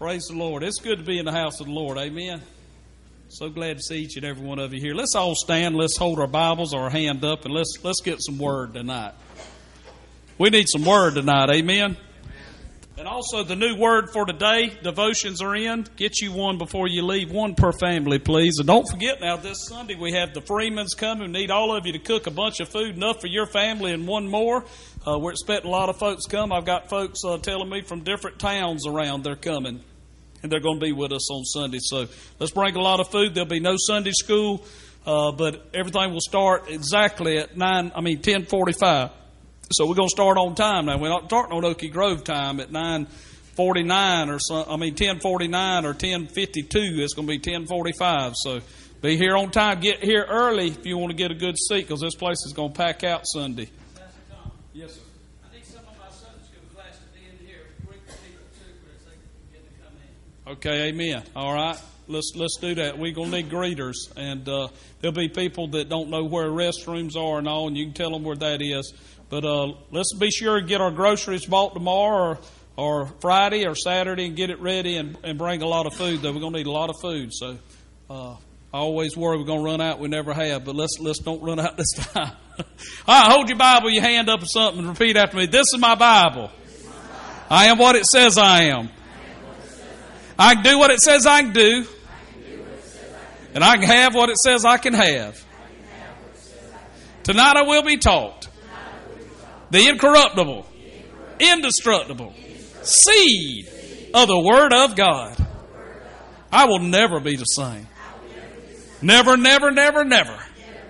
Praise the Lord. It's good to be in the house of the Lord. Amen. So glad to see each and every one of you here. Let's all stand. Let's hold our Bibles or our hand up, and let's get some word tonight. We need some word tonight. Amen. And also the new word for today, devotions are in. Get you one before you leave, one per family, please. And don't forget now, this Sunday we have the Freemans coming. We need all of you to cook a bunch of food, enough for your family and one more. We're expecting a lot of folks come. I've got folks telling me from different towns around they're coming. And they're going to be with us on Sunday. So let's bring a lot of food. There'll be no Sunday school, but everything will start exactly at 10:45. So we're going to start on time now. We're not starting on Okie Grove time at 9:49 or 10:49 or 10:52. It's going to be 10:45. So be here on time. Get here early if you want to get a good seat, because this place is going to pack out Sunday. Yes, sir. I think some of my Sunday school class to be in here. Greet the people too, because they can get to come in. Okay, amen. All right, let's do that. We're gonna need greeters, and there'll be people that don't know where restrooms are and all, and you can tell them where that is. But let's be sure to get our groceries bought tomorrow or Friday or Saturday and get it ready and bring a lot of food. Though we're gonna need a lot of food, so I always worry we're gonna run out. We never have, but let's don't run out this time. All right, hold your Bible, your hand up or something, and repeat after me. This is my Bible. I am what it says I am. I can do what it says I can do. And I can have what it says I can have. Tonight I will be taught the incorruptible, indestructible seed of the Word of God. I will never be the same. Never, never, never, never.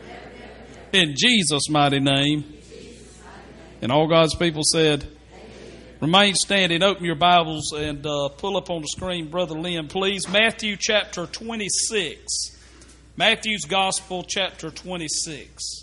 In Jesus' mighty name. And all God's people said, remain standing. Open your Bibles and pull up on the screen, Brother Lynn, please. Matthew chapter 26. Matthew's Gospel chapter 26.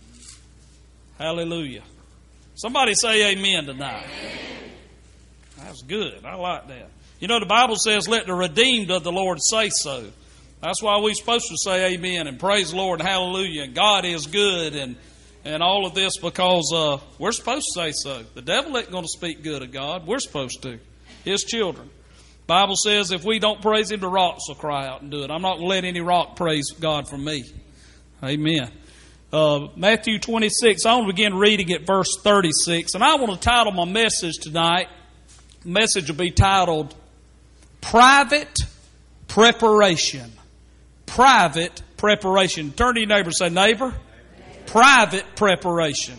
Hallelujah. Somebody say amen tonight. Amen. That's good. I like that. You know, the Bible says, let the redeemed of the Lord say so. That's why we're supposed to say amen and praise the Lord and hallelujah. And God is good and all of this, because we're supposed to say so. The devil ain't going to speak good of God. We're supposed to. His children. Bible says if we don't praise Him, the rocks will cry out and do it. I'm not going to let any rock praise God for me. Amen. Matthew 26, I want to begin reading at verse 36. And I want to title my message tonight. The message will be titled, Private Preparation. Private preparation. Turn to your neighbor and say, neighbor, private preparation.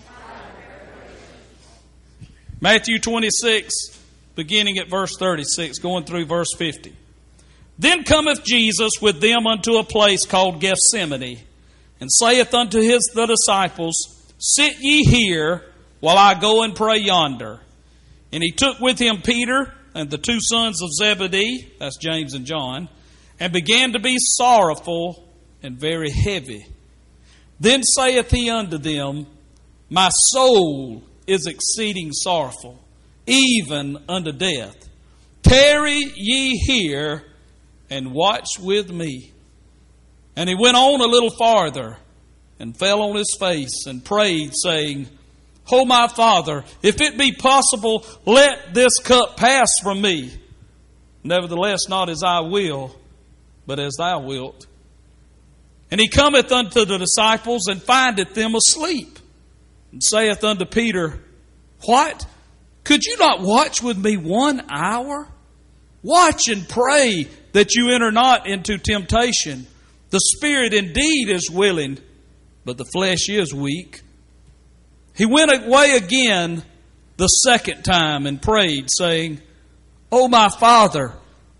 Matthew 26, beginning at verse 36, going through verse 50. Then cometh Jesus with them unto a place called Gethsemane, and saith unto the disciples, sit ye here, while I go and pray yonder. And He took with Him Peter and the two sons of Zebedee, that's James and John, and began to be sorrowful and very heavy. Then saith He unto them, my soul is exceeding sorrowful, even unto death. Tarry ye here, and watch with me. And He went on a little farther, and fell on His face, and prayed, saying, O my Father, if it be possible, let this cup pass from me. Nevertheless, not as I will, but as Thou wilt. And He cometh unto the disciples, and findeth them asleep, and saith unto Peter, what? Could you not watch with me 1 hour? Watch and pray that you enter not into temptation. The spirit indeed is willing, but the flesh is weak. He went away again the second time and prayed, saying, O my Father,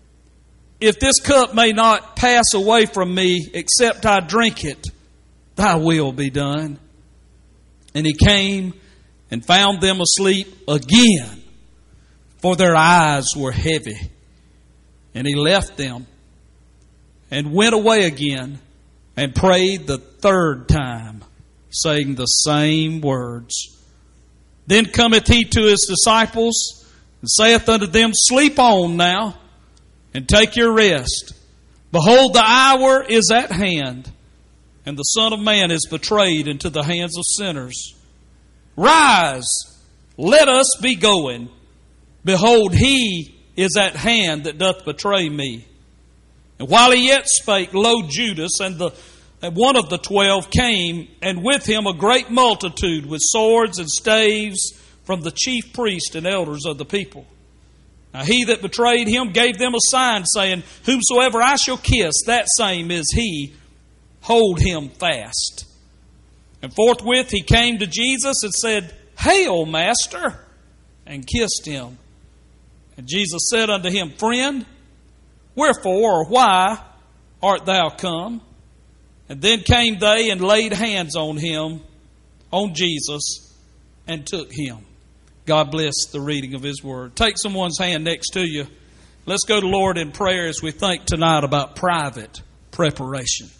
if this cup may not pass away from me, except I drink it, Thy will be done. And He came and found them asleep again, for their eyes were heavy. And He left them and went away again and prayed the third time, saying the same words. Then cometh He to His disciples and saith unto them, sleep on now, and take your rest. Behold, the hour is at hand, and the Son of Man is betrayed into the hands of sinners. Rise, let us be going. Behold, He is at hand that doth betray me. And while he yet spake, lo, Judas and one of the 12 came, and with him a great multitude with swords and staves from the chief priests and elders of the people. Now he that betrayed him gave them a sign, saying, Whomsoever I shall kiss, that same is he. Hold him fast. And forthwith he came to Jesus and said, Hail, Master, and kissed him. And Jesus said unto him, Friend, wherefore or why art thou come? And then came they and laid hands on him, on Jesus, and took him. God bless the reading of His Word. Take someone's hand next to you. Let's go to the Lord in prayer as we think tonight about private preparation.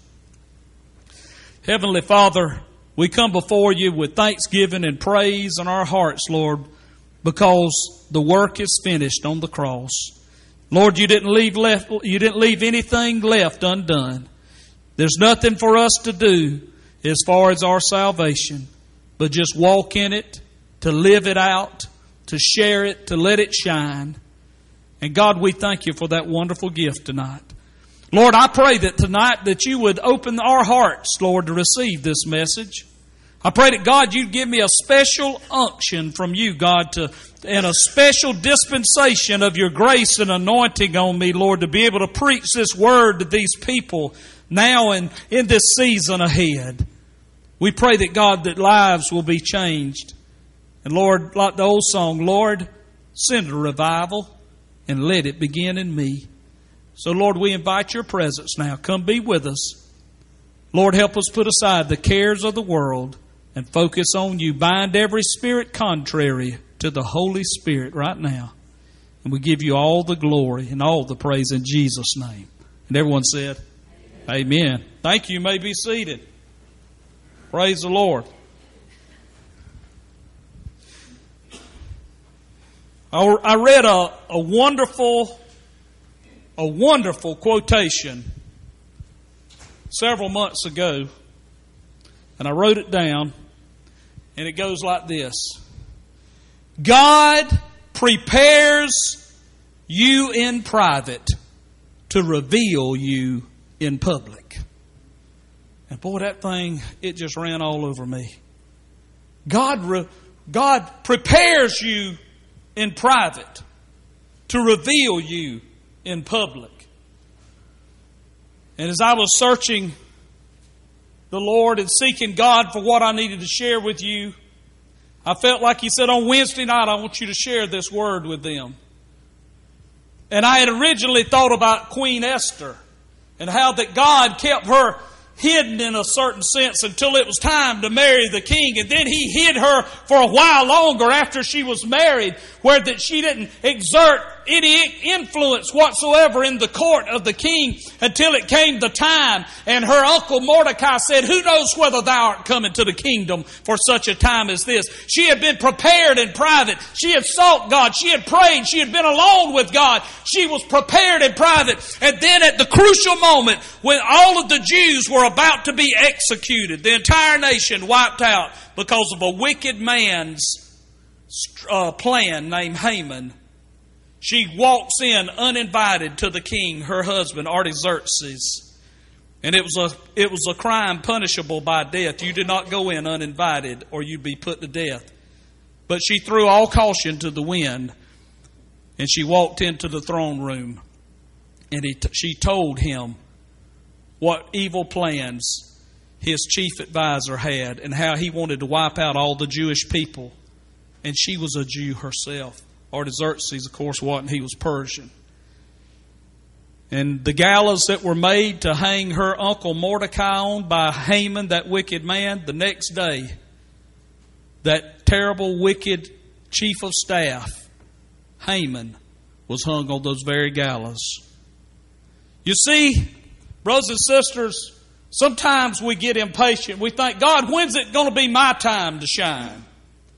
Heavenly Father, we come before you with thanksgiving and praise in our hearts, Lord, because the work is finished on the cross. Lord, you didn't leave anything left undone. There's nothing for us to do as far as our salvation, but just walk in it, to live it out, to share it, to let it shine. And God, we thank you for that wonderful gift tonight. Lord, I pray that tonight that you would open our hearts, Lord, to receive this message. I pray that, God, you'd give me a special unction from you, God, and a special dispensation of your grace and anointing on me, Lord, to be able to preach this word to these people now and in this season ahead. We pray that, God, that lives will be changed. And Lord, like the old song, Lord, send a revival and let it begin in me. So Lord, we invite your presence now. Come be with us. Lord, help us put aside the cares of the world and focus on you. Bind every spirit contrary to the Holy Spirit right now. And we give you all the glory and all the praise in Jesus' name. And everyone said, Amen. Thank you. You may be seated. Praise the Lord. I read a wonderful quotation several months ago, and I wrote it down, and it goes like this. God prepares you in private to reveal you in public. And boy, that thing, it just ran all over me. God prepares you in private to reveal you in public. And as I was searching the Lord and seeking God for what I needed to share with you, I felt like He said, on Wednesday night, I want you to share this word with them. And I had originally thought about Queen Esther and how that God kept her hidden in a certain sense until it was time to marry the king. And then He hid her for a while longer after she was married, where that she didn't exert any influence whatsoever in the court of the king until it came the time. And her uncle Mordecai said, Who knows whether thou art coming to the kingdom for such a time as this? She had been prepared in private. She had sought God. She had prayed. She had been alone with God. She was prepared in private. And then at the crucial moment, when all of the Jews were about to be executed, the entire nation wiped out because of a wicked man's plan named Haman, she walks in uninvited to the king, her husband, Artaxerxes. And it was a crime punishable by death. You did not go in uninvited or you'd be put to death. But she threw all caution to the wind and she walked into the throne room. And she told him what evil plans his chief advisor had and how he wanted to wipe out all the Jewish people. And she was a Jew herself. Artaxerxes, of course, wasn't. He was Persian. And the gallows that were made to hang her uncle Mordecai on by Haman, that wicked man, the next day, that terrible, wicked chief of staff, Haman, was hung on those very gallows. You see, brothers and sisters, sometimes we get impatient. We think, God, when's it going to be my time to shine?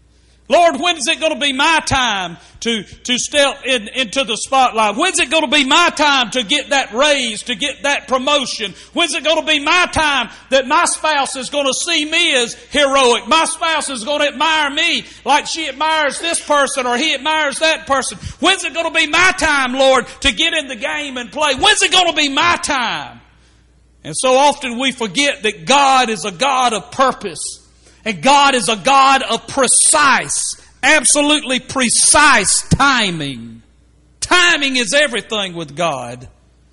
Lord, when is it going to be my time to step into the spotlight? When's it going to be my time to get that raise, to get that promotion? When's it going to be my time that my spouse is going to see me as heroic? My spouse is going to admire me like she admires this person or he admires that person. When's it going to be my time, Lord, to get in the game and play? When's it going to be my time? And so often we forget that God is a God of purpose. And God is a God of precise, absolutely precise timing. Timing is everything with God.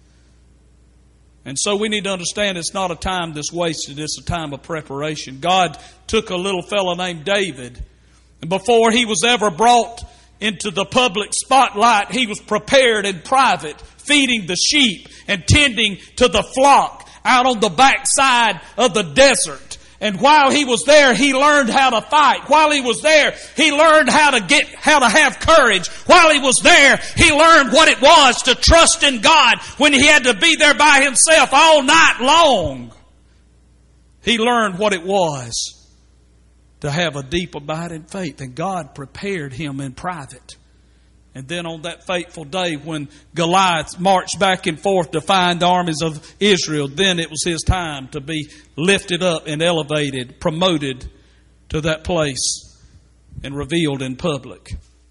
And so we need to understand it's not a time that's wasted, it's a time of preparation. God took a little fellow named David, and before he was ever brought into the public spotlight, he was prepared in private, feeding the sheep and tending to the flock out on the backside of the desert. And while he was there, he learned how to fight. While he was there, he learned how to have courage. While he was there, he learned what it was to trust in God when he had to be there by himself all night long. He learned what it was to have a deep abiding faith. And God prepared him in private. And then on that fateful day when Goliath marched back and forth to find the armies of Israel, then it was his time to be lifted up and elevated, promoted to that place and revealed in public.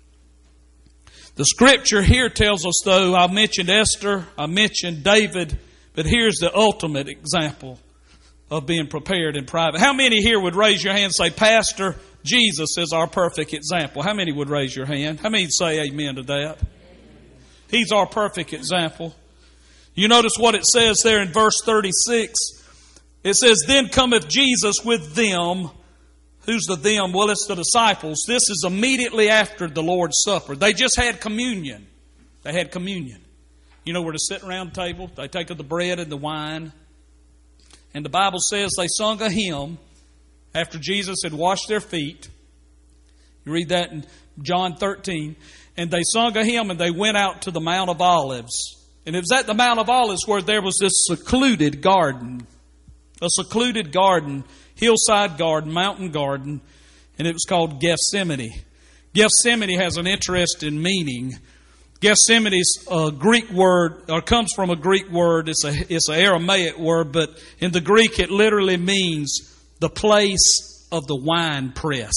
The scripture here tells us, though, I mentioned Esther, I mentioned David, but here's the ultimate example of being prepared in private. How many here would raise your hand and say, Pastor, Jesus is our perfect example? How many would raise your hand? How many would say amen to that? He's our perfect example. You notice what it says there in verse 36. It says, then cometh Jesus with them. Who's the them? Well, it's the disciples. This is immediately after the Lord's Supper. They just had communion. They had communion. You know, where to sit around the table. They take of the bread and the wine. And the Bible says they sung a hymn after Jesus had washed their feet. You read that in John 13. And they sung a hymn and they went out to the Mount of Olives. And it was at the Mount of Olives where there was this secluded garden. A secluded garden, hillside garden, mountain garden. And it was called Gethsemane. Gethsemane has an interesting meaning. Gethsemane's a Greek word, or comes from a Greek word. It's an Aramaic word, but in the Greek it literally means the place of the wine press.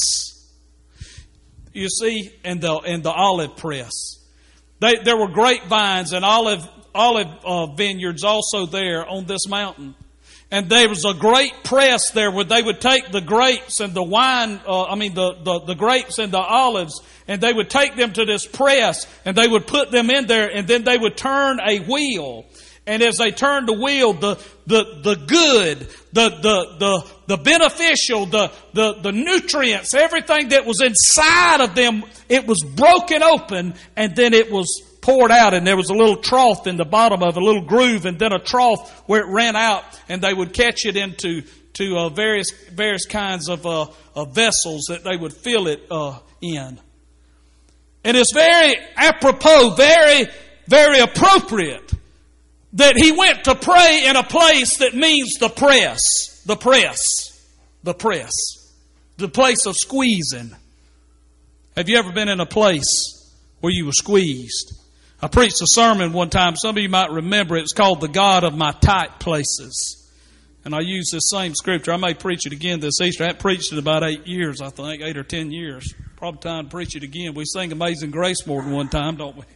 You see, and the olive press. There were grapevines and olive vineyards also there on this mountain. And there was a great press there where they would take the grapes and the wine, the grapes and the olives, and they would take them to this press and they would put them in there, and then they would turn a wheel. And as they turned the wheel, the good, the beneficial, the nutrients, everything that was inside of them, it was broken open and then it was poured out. And there was a little trough in the bottom of it, a little groove, and then a trough where it ran out, and they would catch it into various kinds of vessels that they would fill it in. And it's very apropos, very, very appropriate that he went to pray in a place that means the press, the place of squeezing. Have you ever been in a place where you were squeezed? I preached a sermon one time. Some of you might remember it. It's called The God of My Tight Places. And I use this same scripture. I may preach it again this Easter. I haven't preached it in about 8 years, I think, 8 or 10 years. Probably time to preach it again. We sing Amazing Grace more than one time, don't we?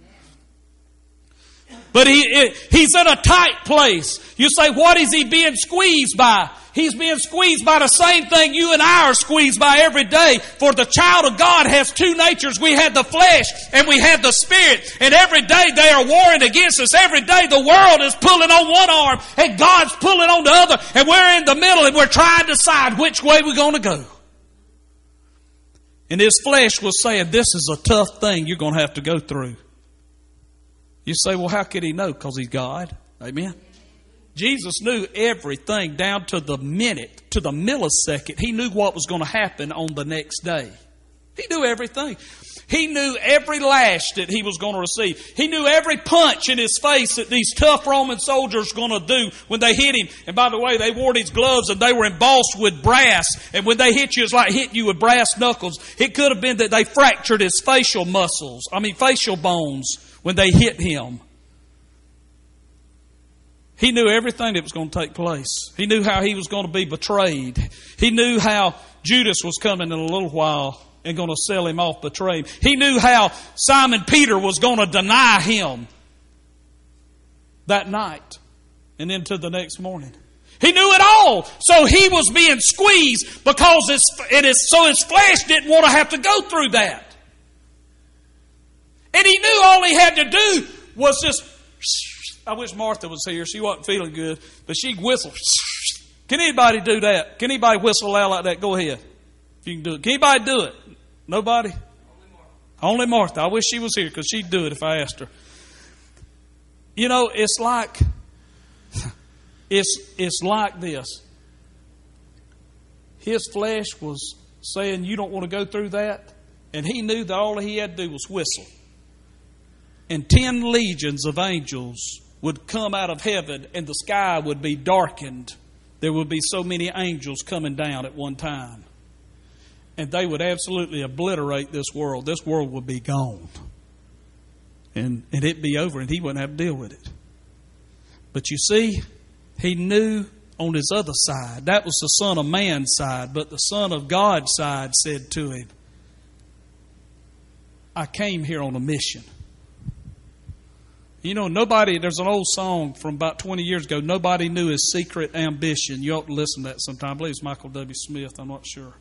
But he's in a tight place. You say, what is he being squeezed by? He's being squeezed by the same thing you and I are squeezed by every day. For the child of God has two natures. We have the flesh and we have the spirit. And every day they are warring against us. Every day the world is pulling on one arm and God's pulling on the other. And we're in the middle and we're trying to decide which way we're going to go. And his flesh was saying, this is a tough thing you're going to have to go through. You say, well, how could he know? Because he's God. Amen. Jesus knew everything down to the minute, to the millisecond. He knew what was going to happen on the next day. He knew everything. He knew every lash that he was going to receive. He knew every punch in his face that these tough Roman soldiers were going to do when they hit him. And by the way, they wore these gloves and they were embossed with brass. And when they hit you, it's like hitting you with brass knuckles. It could have been that they fractured his facial bones when they hit him. He knew everything that was going to take place. He knew how he was going to be betrayed. He knew how Judas was coming in a little while and going to sell him off, betray him. He knew how Simon Peter was going to deny him that night and into the next morning. He knew it all. So he was being squeezed because his flesh didn't want to have to go through that. And he knew all he had to do was just... I wish Martha was here. She wasn't feeling good, but she'd whistle. Can anybody do that? Can anybody whistle loud like that? Go ahead. If you can do it. Can anybody do it? Nobody? Only Martha. I wish she was here because she'd do it if I asked her. You know, it's like this. His flesh was saying, you don't want to go through that. And he knew that all he had to do was whistle. And 10 legions of angels would come out of heaven and the sky would be darkened. There would be so many angels coming down at one time. And they would absolutely obliterate this world. This world would be gone. And it'd be over and he wouldn't have to deal with it. But you see, he knew on his other side, that was the Son of Man's side, but the Son of God's side said to him, I came here on a mission. You know, there's an old song from about 20 years ago, nobody knew his secret ambition. You ought to listen to that sometime. I believe it's Michael W. Smith, I'm not sure.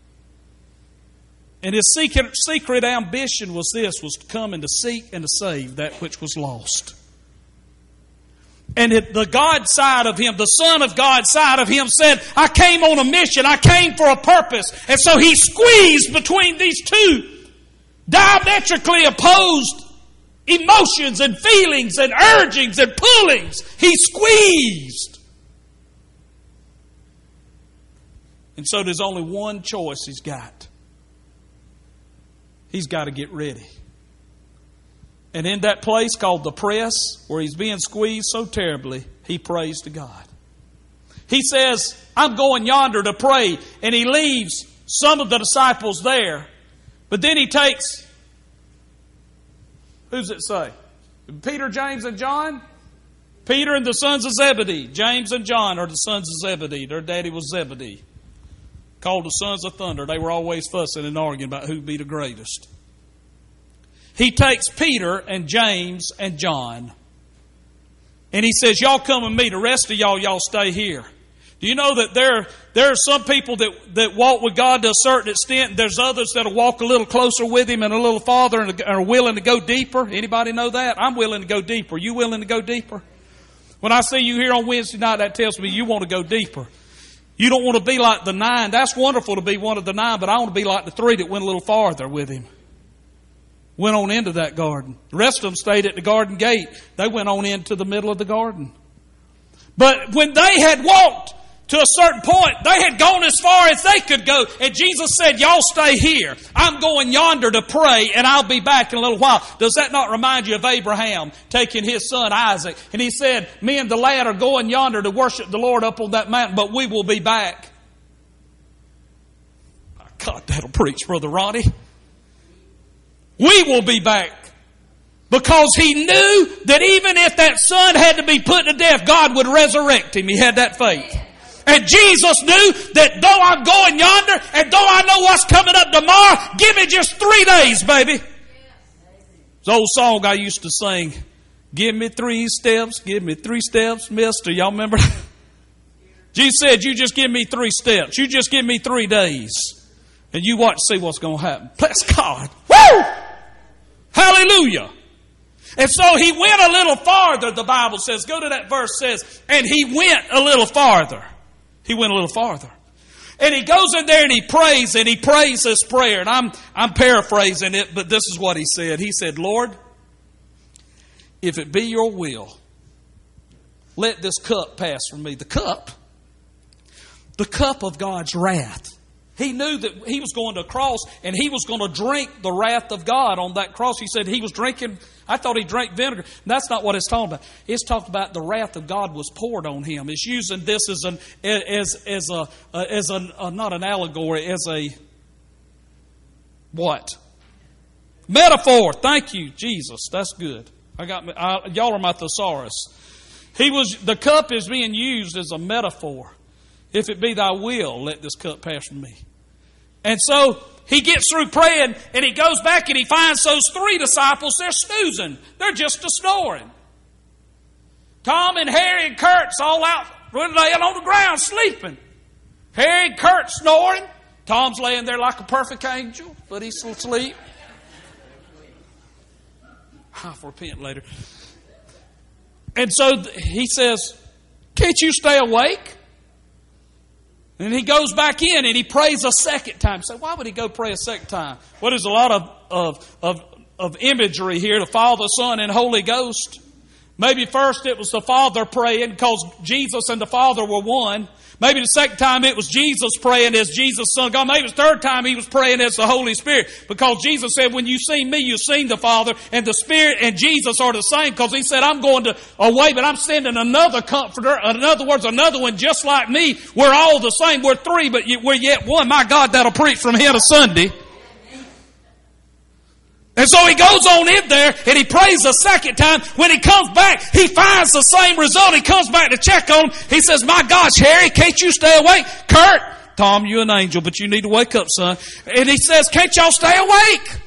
And his secret ambition was to come and to seek and to save that which was lost. And the God side of him, the Son of God side of him said, I came on a mission, I came for a purpose. And so he squeezed between these two diametrically opposed emotions and feelings and urgings and pullings. He squeezed. And so there's only one choice he's got. He's got to get ready. And in that place called the press, where he's being squeezed so terribly, he prays to God. He says, I'm going yonder to pray. And he leaves some of the disciples there. But then he takes... Who's it say? Peter, James, and John? Peter and the sons of Zebedee. James and John are the sons of Zebedee. Their daddy was Zebedee. Called the sons of thunder. They were always fussing and arguing about who'd be the greatest. He takes Peter and James and John. And he says, y'all come with me. The rest of y'all stay here. Do you know that there are some people that walk with God to a certain extent, and there's others that will walk a little closer with Him and a little farther and are willing to go deeper? Anybody know that? I'm willing to go deeper. You willing to go deeper? When I see you here on Wednesday night, that tells me you want to go deeper. You don't want to be like the 9. That's wonderful to be one of the 9, but I want to be like the 3 that went a little farther with Him. Went on into that garden. The rest of them stayed at the garden gate. They went on into the middle of the garden. But when they had walked to a certain point, they had gone as far as they could go. And Jesus said, y'all stay here. I'm going yonder to pray and I'll be back in a little while. Does that not remind you of Abraham taking his son Isaac? And he said, me and the lad are going yonder to worship the Lord up on that mountain, but we will be back. God, that'll preach, Brother Ronnie. We will be back. Because he knew that even if that son had to be put to death, God would resurrect him. He had that faith. And Jesus knew that though I'm going yonder and though I know what's coming up tomorrow, give me just 3 days, baby. It's an old song I used to sing. Give me 3 steps, give me 3 steps, mister. Y'all remember? Jesus said, you just give me 3 steps. You just give me 3 days. And you watch to see what's going to happen. Bless God. Woo! Hallelujah. And so he went a little farther, the Bible says. Go to that verse, says, and he went a little farther. He went a little farther. And he goes in there and he prays this prayer. And I'm paraphrasing it, but this is what he said. He said, Lord, if it be your will, let this cup pass from me. The cup of God's wrath. He knew that he was going to a cross and he was going to drink the wrath of God on that cross. He said he was drinking, I thought he drank vinegar. That's not what it's talking about. It's talking about the wrath of God was poured on him. It's using this as not an allegory, as a what? Metaphor. Thank you, Jesus. That's good. Y'all are my thesaurus. The cup is being used as a metaphor. If it be thy will, let this cup pass from me. And so he gets through praying and he goes back and he finds those 3 disciples. They're snoozing. They're just a-snoring. Tom and Harry and Kurt's all out laying on the ground sleeping. Harry and Kurt snoring. Tom's laying there like a perfect angel, but he's asleep. I'll repent later. And so he says, can't you stay awake? And he goes back in and he prays a second time. So why would he go pray a second time? Well, there's a lot of imagery here, the Father, Son, and Holy Ghost. Maybe first it was the Father praying because Jesus and the Father were one. Maybe the second time it was Jesus praying as Jesus, Son of God. Maybe the third time he was praying as the Holy Spirit. Because Jesus said, when you've seen me, you've seen the Father. And the Spirit and Jesus are the same. Because he said, I'm going away, but I'm sending another comforter. In other words, another one just like me. We're all the same. We're 3, but we're yet one. My God, that'll preach from here to Sunday. And so he goes on in there and he prays a second time. When he comes back, he finds the same result. He comes back to check on him. He says, my gosh, Harry, can't you stay awake? Kurt, Tom, you're an angel, but you need to wake up, son. And he says, can't y'all stay awake?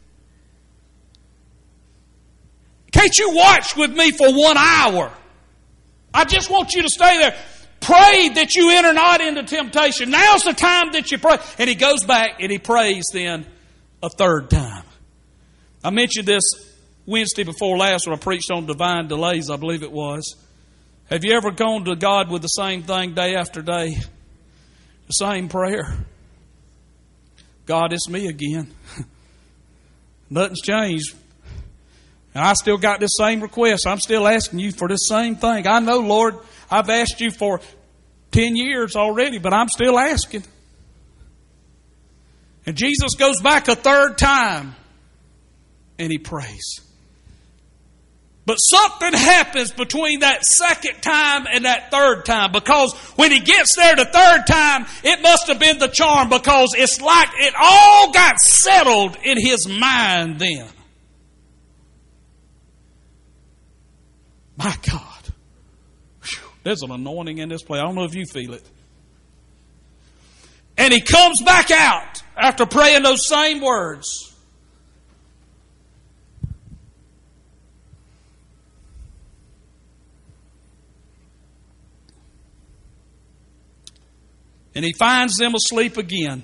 Can't you watch with me for 1 hour? I just want you to stay there. Pray that you enter not into temptation. Now's the time that you pray. And he goes back and he prays then a third time. I mentioned this Wednesday before last when I preached on divine delays, I believe it was. Have you ever gone to God with the same thing day after day? The same prayer. God, it's me again. Nothing's changed. And I still got this same request. I'm still asking you for this same thing. I know, Lord, I've asked you for 10 years already, but I'm still asking. And Jesus goes back a third time. And he prays. But something happens between that second time and that third time. Because when he gets there the third time, it must have been the charm. Because it's like it all got settled in his mind then. My God. Whew, there's an anointing in this place. I don't know if you feel it. And he comes back out after praying those same words. And he finds them asleep again.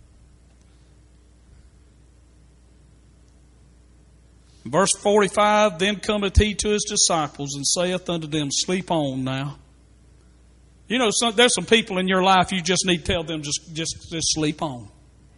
Verse 45, then cometh he to his disciples and saith unto them, sleep on now. You know, there's some people in your life you just need to tell them just sleep on.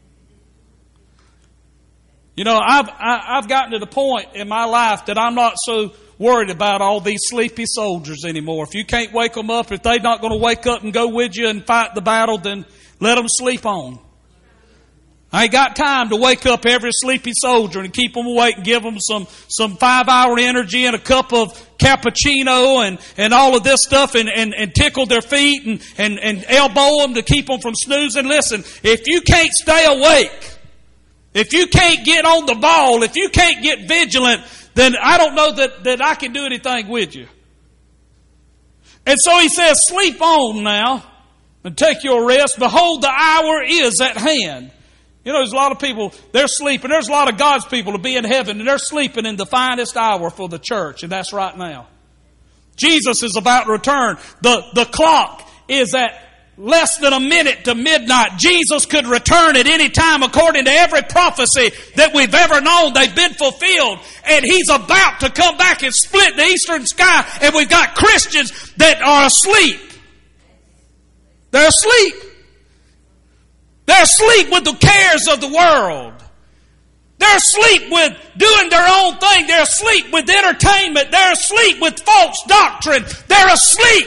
You know, I've gotten to the point in my life that I'm not so worried about all these sleepy soldiers anymore. If you can't wake them up, if they're not going to wake up and go with you and fight the battle, then let them sleep on. I ain't got time to wake up every sleepy soldier and keep them awake and give them some 5-hour energy and a cup of cappuccino and all of this stuff and tickle their feet and elbow them to keep them from snoozing. Listen, if you can't stay awake, if you can't get on the ball, if you can't get vigilant, then I don't know that I can do anything with you. And so he says, sleep on now and take your rest. Behold, the hour is at hand. You know, there's a lot of people, they're sleeping. There's a lot of God's people to be in heaven, and they're sleeping in the finest hour for the church, and that's right now. Jesus is about to return. The clock is at less than a minute to midnight. Jesus could return at any time according to every prophecy that we've ever known. They've been fulfilled. And he's about to come back and split the eastern sky. And we've got Christians that are asleep. They're asleep. They're asleep with the cares of the world. They're asleep with doing their own thing. They're asleep with entertainment. They're asleep with false doctrine. They're asleep.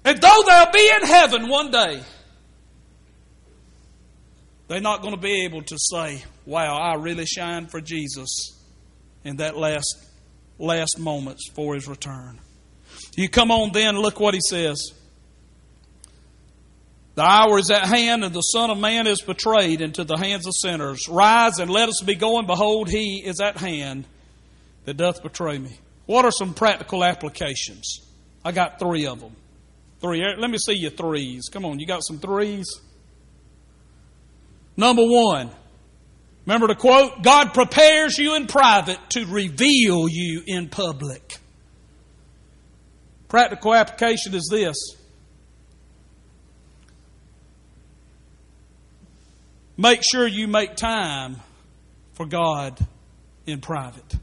And though they'll be in heaven one day, they're not going to be able to say, wow, I really shined for Jesus in that last moments for His return. You come on then, look what He says. The hour is at hand, and the Son of Man is betrayed into the hands of sinners. Rise and let us be going. Behold, He is at hand that doth betray me. What are some practical applications? I got 3 of them. 3. Let me see your 3s. Come on, you got some 3s? Number 1. Remember the quote? God prepares you in private to reveal you in public. Practical application is this. Make sure you make time for God in private.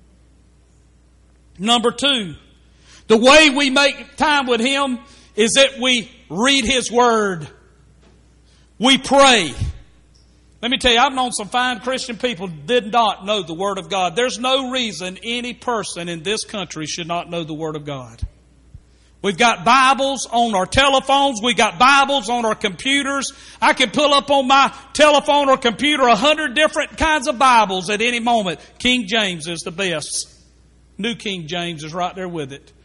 Number 2, the way we make time with Him is that we read His Word. We pray. Let me tell you, I've known some fine Christian people who did not know the Word of God. There's no reason any person in this country should not know the Word of God. We've got Bibles on our telephones. We've got Bibles on our computers. I can pull up on my telephone or computer 100 different kinds of Bibles at any moment. King James is the best. New King James is right there with it.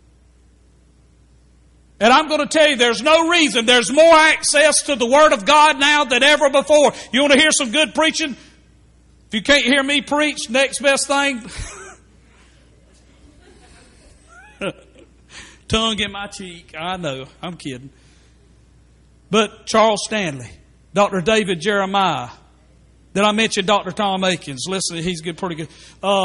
And I'm going to tell you, there's no reason. There's more access to the Word of God now than ever before. You want to hear some good preaching? If you can't hear me preach, next best thing... Tongue in my cheek. I know. I'm kidding. But Charles Stanley, Dr. David Jeremiah. Did I mention Dr. Tom Akins? Listen, he's good, pretty good.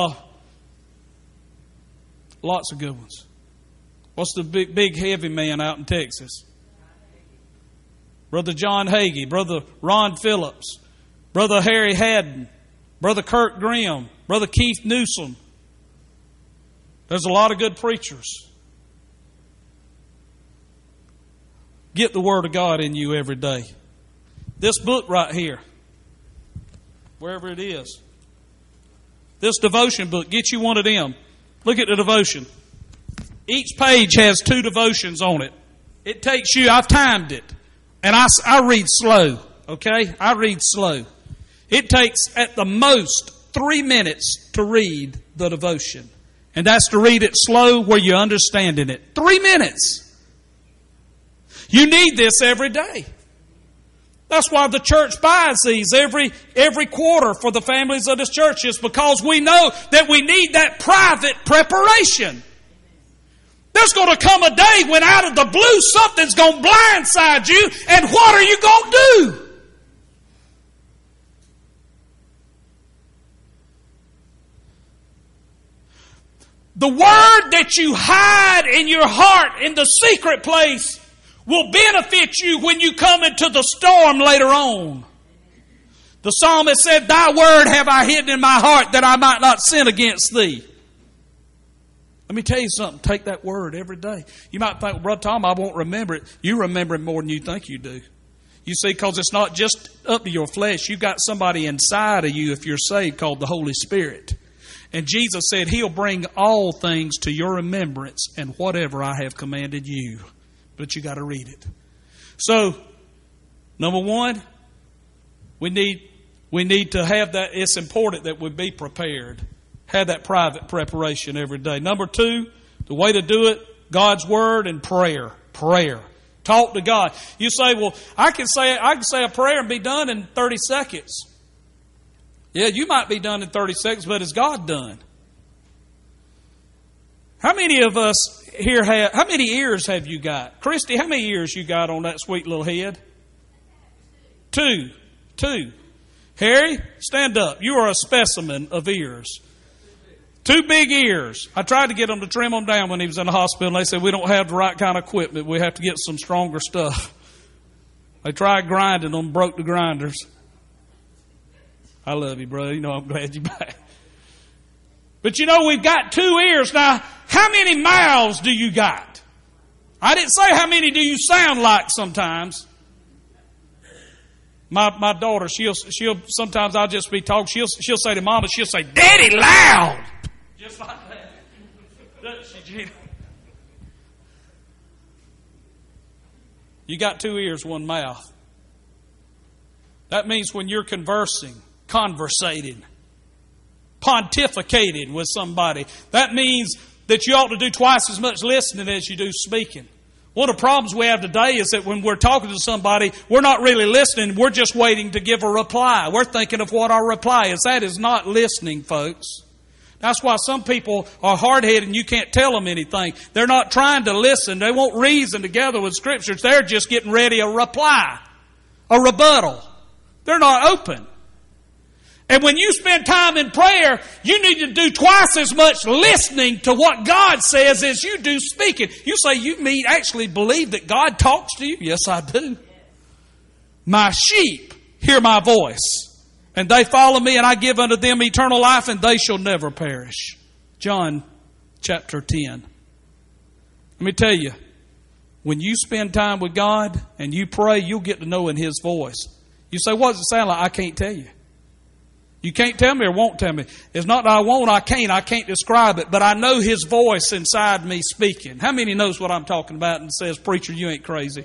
Lots of good ones. What's the big heavy man out in Texas? Brother John Hagee, Brother Ron Phillips, Brother Harry Haddon, Brother Kurt Grimm, Brother Keith Newsom. There's a lot of good preachers. Get the Word of God in you every day. This book right here, wherever it is, this devotion book, get you one of them. Look at the devotion. Each page has 2 devotions on it. It takes you, I've timed it, and I read slow, okay? I read slow. It takes at the most 3 minutes to read the devotion. And that's to read it slow where you're understanding it. 3 minutes. You need this every day. That's why the church buys these every quarter for the families of this church, is because we know that we need that private preparation. There's going to come a day when out of the blue something's going to blindside you, and what are you going to do? The word that you hide in your heart in the secret place will benefit you when you come into the storm later on. The psalmist said, Thy word have I hidden in my heart that I might not sin against Thee. Let me tell you something. Take that word every day. You might think, well, Brother Tom, I won't remember it. You remember it more than you think you do. You see, because it's not just up to your flesh. You've got somebody inside of you, if you're saved, called the Holy Spirit. And Jesus said He'll bring all things to your remembrance and whatever I have commanded you. But you got to read it. So, number 1, we need to have that. It's important that we be prepared. Have that private preparation every day. Number 2, the way to do it, God's Word and prayer. Prayer. Talk to God. You say, well, I can say a prayer and be done in 30 seconds. Yeah, you might be done in 30 seconds, but is God done? How many of us here how many ears have you got? Christy, how many ears you got on that sweet little head? 2. Harry, stand up. You are a specimen of ears. 2 big ears. I tried to get him to trim them down when he was in the hospital. They said, we don't have the right kind of equipment. We have to get some stronger stuff. They tried grinding them, broke the grinders. I love you, brother. You know I'm glad you're back. But you know, we've got 2 ears. Now, how many mouths do you got? I didn't say how many do you sound like sometimes. My daughter, she'll sometimes I'll just be talking. She'll say to Mama, she'll say, Daddy, loud. Just like that. Doesn't she, Gina? You got 2 ears, 1 mouth. That means when you're conversing, conversating, pontificating with somebody, that means that you ought to do twice as much listening as you do speaking. One of the problems we have today is that when we're talking to somebody, we're not really listening. We're just waiting to give a reply. We're thinking of what our reply is. That is not listening, folks. That's why some people are hard-headed and you can't tell them anything. They're not trying to listen. They won't reason together with Scriptures. They're just getting ready a reply, a rebuttal. They're not open. And when you spend time in prayer, you need to do twice as much listening to what God says as you do speaking. You say, you mean actually believe that God talks to you? Yes, I do. My sheep hear my voice, and they follow me, and I give unto them eternal life, and they shall never perish. John chapter 10. Let me tell you, when you spend time with God and you pray, you'll get to know in His voice. You say, what does it sound like? I can't tell you. You can't tell me or won't tell me. It's not that I won't, I can't describe it, but I know His voice inside me speaking. How many knows what I'm talking about and says, preacher, you ain't crazy?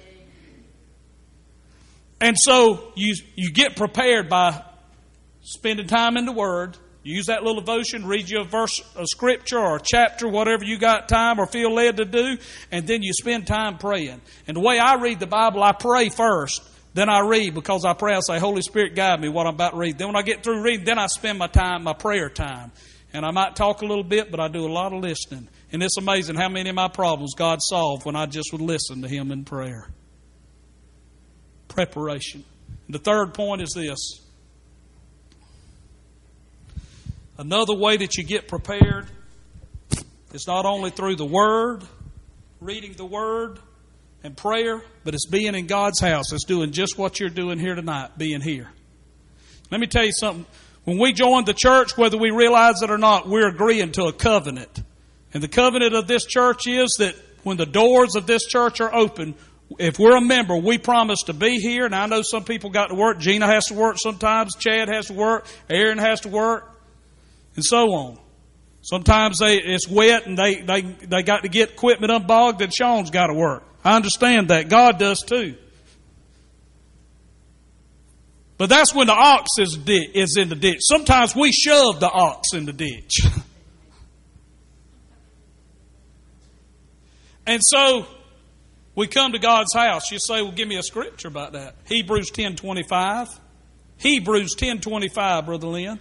And so you get prepared by spending time in the Word. Use that little devotion, read you a verse of Scripture or a chapter, whatever you got time or feel led to do, and then you spend time praying. And the way I read the Bible, I pray first. Then I read. Because I pray, I say, Holy Spirit, guide me what I'm about to read. Then when I get through reading, then I spend my time, my prayer time. And I might talk a little bit, but I do a lot of listening. And it's amazing how many of my problems God solved when I just would listen to Him in prayer. Preparation. And the third point is this. Another way that you get prepared is not only through the Word, reading the Word, and prayer, but it's being in God's house. It's doing just what you're doing here tonight, being here. Let me tell you something. When we join the church, whether we realize it or not, we're agreeing to a covenant. And the covenant of this church is that when the doors of this church are open, if we're a member, we promise to be here. And I know some people got to work. Gina has to work sometimes. Chad has to work. Aaron has to work. And so on. Sometimes it's wet and they got to get equipment unbogged and Sean's got to work. I understand that. God does too. But that's when the ox is in the ditch. Sometimes we shove the ox in the ditch. And so we come to God's house. You say, well, give me a scripture about that. Hebrews 10:25. Hebrews 10:25, Brother Lynn.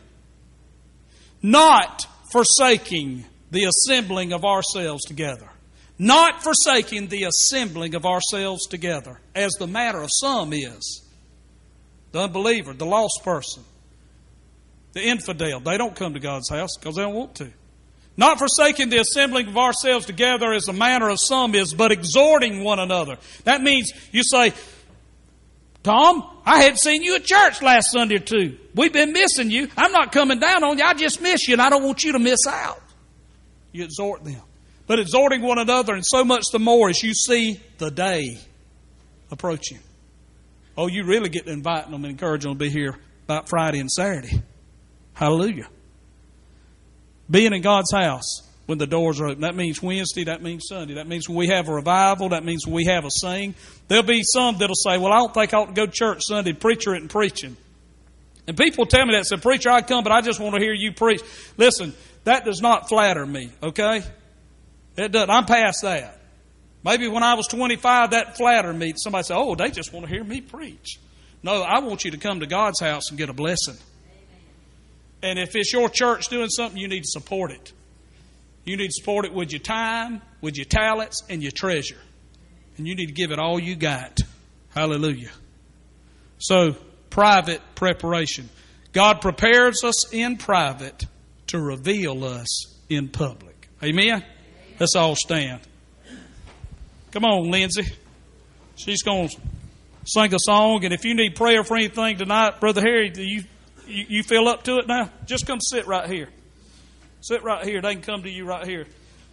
Not forsaking the assembling of ourselves together. Not forsaking the assembling of ourselves together, as the matter of some is. The unbeliever, the lost person, the infidel, they don't come to God's house because they don't want to. Not forsaking the assembling of ourselves together, as the manner of some is, but exhorting one another. That means you say, Tom, I hadn't seen you at church last Sunday or two. We've been missing you. I'm not coming down on you. I just miss you, and I don't want you to miss out. You exhort them. But exhorting one another, and so much the more as you see the day approaching. Oh, you really get to inviting them and encouraging them to be here about Friday and Saturday. Hallelujah. Being in God's house when the doors are open. That means Wednesday, that means Sunday. That means when we have a revival, that means when we have a sing. There'll be some that'll say, well, I don't think I ought to go to church Sunday, preacher isn't preaching. And people tell me that, say, preacher, I'd come, but I just want to hear you preach. Listen, that does not flatter me, okay? It doesn't. I'm past that. Maybe when I was 25, that flattered me. Somebody said, oh, they just want to hear me preach. No, I want you to come to God's house and get a blessing. And if it's your church doing something, you need to support it. You need to support it with your time, with your talents, and your treasure. And you need to give it all you got. Hallelujah. So, private preparation. God prepares us in private to reveal us in public. Amen? Let's all stand. Come on, Lindsay. She's going to sing a song. And if you need prayer for anything tonight, Brother Harry, do you feel up to it now? Just come sit right here. Sit right here. They can come to you right here.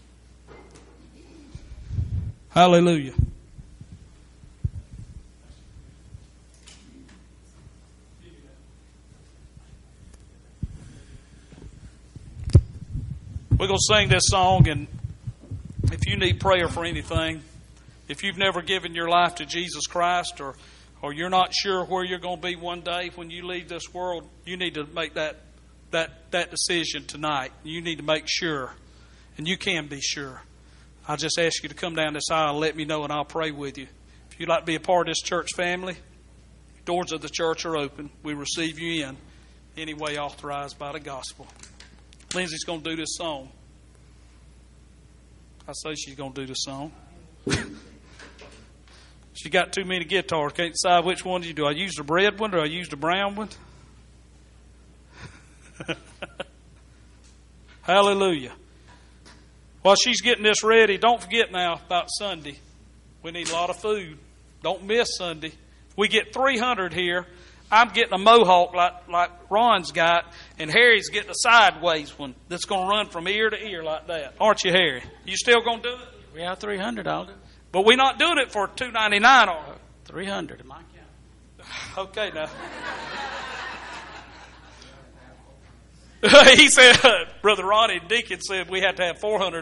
Hallelujah. We're going to sing this song, and if you need prayer for anything, If you've never given your life to Jesus Christ, or you're not sure where you're going to be one day when you leave this world, you need to make that decision tonight. You need to make sure, and you can be sure. I'll just ask you to come down this aisle and let me know, and I'll pray with you. If you'd like to be a part of this church family, doors of the church are open. We receive you in any way authorized by the gospel. Lindsay's going to do this song. I say she's going to do this song. She got too many guitars. Can't decide which one do. I use the red one or I use the brown one? Hallelujah. While she's getting this ready, don't forget now about Sunday. We need a lot of food. Don't miss Sunday. We get 300 here. I'm getting a mohawk like Ron's got, and Harry's getting a sideways one that's going to run from ear to ear like that. Aren't you, Harry? You still going to do it? We have 300, I'll do it. But we're not doing it for $2.99, are we? 300 in my count. Okay, now. He said, Brother Ronnie Deacon said we had to have 400